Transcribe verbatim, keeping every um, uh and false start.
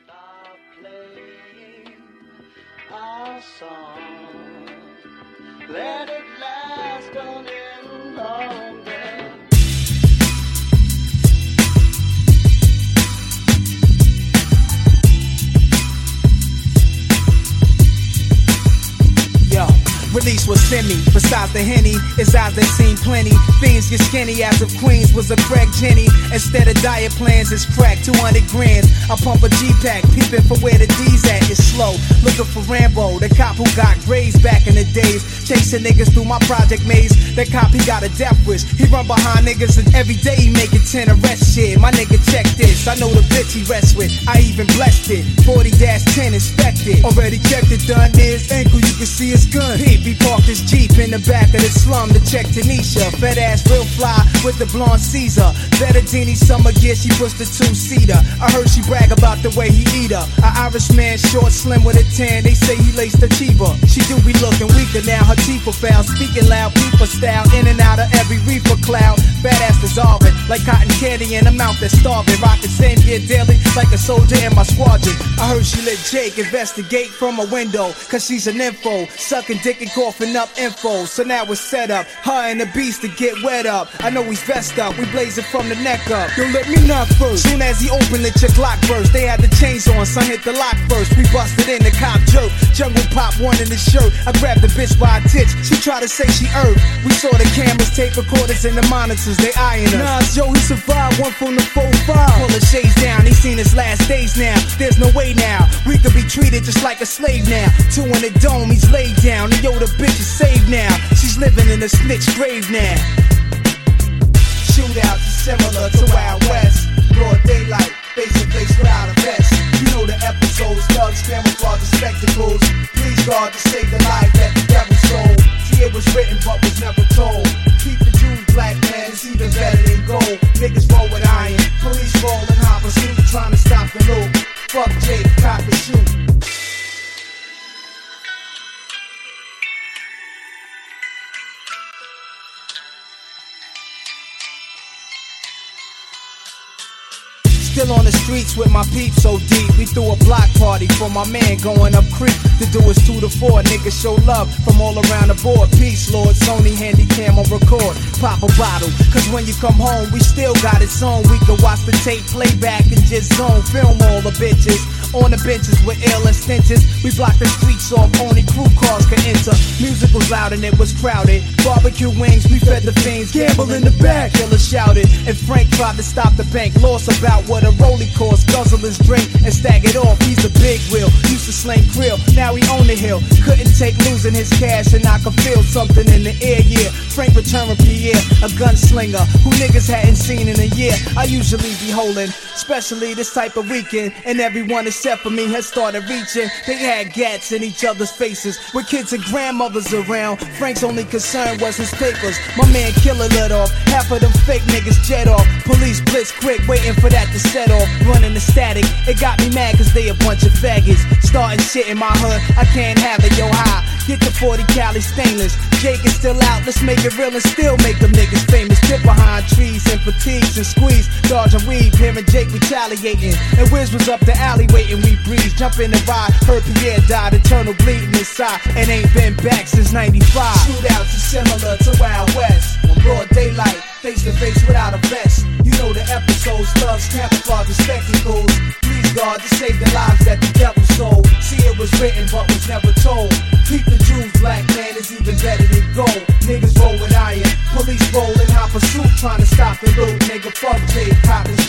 Stop playing our song. Let it last a little longer. Release was semi, besides the Henny, his eyes they seen plenty. Fiends get skinny as if Queens was a Craig Jenny. Instead of diet plans, it's crack, two hundred grands. I pump a G-Pack, peeping for where the D's at. It's slow, looking for Rambo, the cop who got grays back in the days. Chasing niggas through my project maze. That cop, he got a death wish. He run behind niggas and every day he making ten arrest shit. My nigga check this, I know the bitch he rests with. I even blessed it, forty dash ten inspected. Already checked it, done this ankle, you can see his gun. He parked his Jeep in the back of the slum to check Tanisha. Fat ass real fly with the blonde Caesar. Bettadini summer gear, she pushed the two-seater. I heard she brag about the way he eat her. An Irish man, short, slim with a tan. They say he laced the cheaper. She do be looking weaker now, her teeth are foul. Speaking loud, people style, in and out of every reefer cloud. Fat ass dissolving, like cotton candy in a mouth that's starving. Rockin' same gear daily, like a soldier in my squadron. I heard she let Jake investigate from a window, cause she's an info. Sucking dick and coughing up info, so now it's set up. Her and the beast to get wet up. I know he's vest up, we blazing from the neck up. Yo, let me knock first. Soon as he opened it, your Glock burst. They had the chains on, son hit the lock first. We busted in, the cop jerk. Jungle pop one in his shirt. I grabbed the bitch by a titch. She tried to say she earned. We saw the cameras, tape recorders, and the monitors. They eyeing us. Nas, yo, he survived one from the four five. Pull the shades down, he seen his last days now. There's no way now. We could be treated just like a slave now. Two in the dome, he's laid down. And yo, the bitch is saved now. She's living in a snitch grave now. Shootouts is similar to Wild West. Broad daylight, face to face without a vest. You know the episodes, thugs, camouflage, and spectacles. Please God to save the life that the devil stole. See, it was written but was never told. Keep the Jews black, man, it's even better than gold. Niggas roll with iron, police roll and hop a suit, trying to stop the loop. Fuck Jake, cock and shoot. Still on the streets with my peeps so deep. We threw a block party for my man going up creek. To do is two to four. Niggas show love from all around the board. Peace, Lord. Sony handy cam on record. Pop a bottle. Cause when you come home, we still got it on. We can watch the tape playback and just zone. Film all the bitches on the benches with ill and stenches. We block the streets off. Only crew cars can enter. Music was loud and it was crowded. Barbecue wings, we fed the fiends. Gamble in the back. Killer shouted. And Frank tried to stop the bank. Lost about what a rollie course, guzzle his drink and stag it off. He's a big wheel, used to slang krill, now he on the hill. Couldn't take losing his cash and I could feel something in the air, yeah. Frank returned Pierre, a gunslinger who niggas hadn't seen in a year. I usually be holding, especially this type of weekend, and everyone except for me has started reaching. They had gats in each other's faces with kids and grandmothers around. Frank's only concern was his papers. My man Killer lit off, half of them fake niggas jet off. Police blitz quick, waiting for that to set off. Running the static, it got me mad cause they a bunch of faggots. Starting shit in my hood, I can't have it, yo high. Get the forty Cali stainless. Jake is still out, let's make it real and still make them niggas famous. Trip behind trees and fatigues and squeeze. Dodge and weave, hearing Jake retaliating. And Wiz was up the alley waiting, we breeze. Jump in the ride, heard Pierre died, eternal bleeding inside. And ain't been back since ninety-five. Shootouts is similar to Wild West. On broad daylight, face to face without a vest. You know the episodes, thugs, camouflage, and spectacles. Please God to save the lives that the devil stole. See, it was written but was never told. Keep the Jews black, man, it's even better than gold. Niggas roll with iron, police roll and hop a suit, trying to stop the loot. Nigga, fuck Jake, cop and